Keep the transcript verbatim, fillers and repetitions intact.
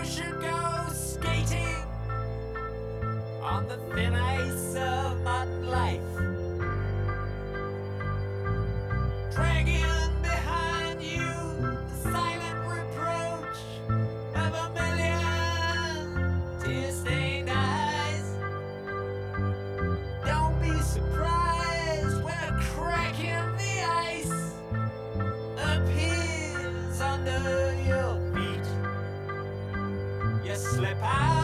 should go skating on the thin ice of modern life, dragging behind you the silent reproach of a million tear-stained eyes. Don't be surprised when a crack in the ice appears under your feet. You slip out